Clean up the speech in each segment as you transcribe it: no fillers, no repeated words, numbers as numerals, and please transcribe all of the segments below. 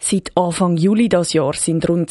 Seit Anfang Juli dieses Jahr sind rund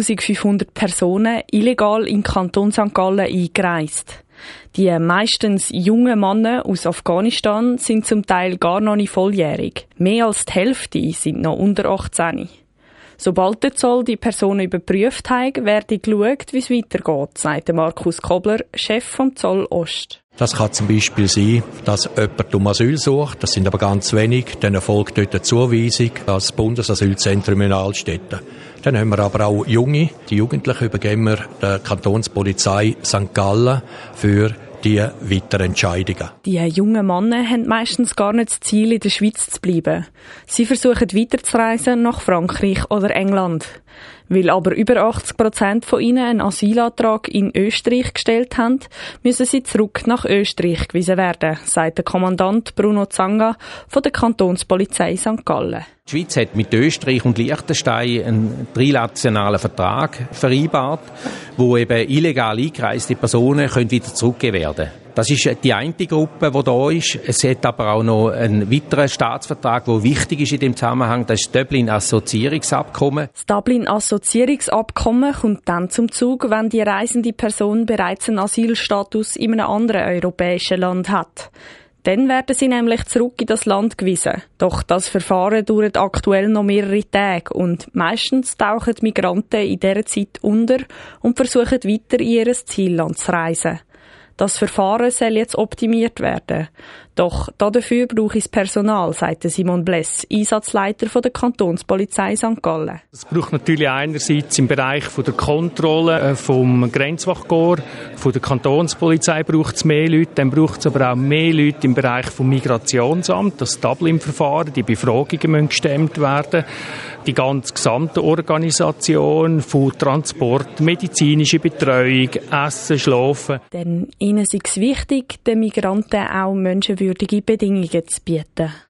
2500 Personen illegal in Kanton St. Gallen eingereist. Die meistens jungen Männer aus Afghanistan sind zum Teil gar noch nicht volljährig. Mehr als die Hälfte sind noch unter 18. Sobald der Zoll die Personen überprüft hat, werde geschaut, wie es weitergeht, sagt Markus Kobler, Chef vom Zoll Ost. Das kann zum Beispiel sein, dass jemand um Asyl sucht, das sind aber ganz wenig, dann erfolgt dort eine Zuweisung als Bundesasylzentrum in Altstätten. Dann haben wir aber auch Junge, die Jugendlichen übergeben wir der Kantonspolizei St. Gallen für die weiteren Entscheidungen. Die jungen Männer haben meistens gar nicht das Ziel, in der Schweiz zu bleiben. Sie versuchen weiterzureisen nach Frankreich oder England. Weil aber über 80% von ihnen einen Asylantrag in Österreich gestellt haben, müssen sie zurück nach Österreich gewiesen werden, sagt der Kommandant Bruno Zanga von der Kantonspolizei St. Gallen. Die Schweiz hat mit Österreich und Liechtenstein einen trilateralen Vertrag vereinbart, wo eben illegal eingereiste Personen wieder zurückgegeben werden können. Das ist die eine Gruppe, die da ist. Es hat aber auch noch einen weiteren Staatsvertrag, der wichtig ist in dem Zusammenhang. Das ist das Dublin-Assoziierungsabkommen. Das Dublin-Assoziierungsabkommen kommt dann zum Zug, wenn die reisende Person bereits einen Asylstatus in einem anderen europäischen Land hat. Dann werden sie nämlich zurück in das Land gewiesen. Doch das Verfahren dauert aktuell noch mehrere Tage und meistens tauchen die Migranten in dieser Zeit unter und versuchen weiter in ihr Zielland zu reisen. Das Verfahren soll jetzt optimiert werden. Doch dafür brauche ich das Personal, sagte Simon Bless, Einsatzleiter der Kantonspolizei St. Gallen. Es braucht natürlich einerseits im Bereich der Kontrolle vom Grenzwachkorps, von der Kantonspolizei braucht es mehr Leute, dann braucht es aber auch mehr Leute im Bereich vom Migrationsamt, das Dublin-Verfahren, die Befragungen müssen gestemmt werden. Die ganze gesamte Organisation von Transport, medizinische Betreuung, Essen, Schlafen. Denn ihnen ist es wichtig, den Migranten auch menschenwürdige Bedingungen zu bieten.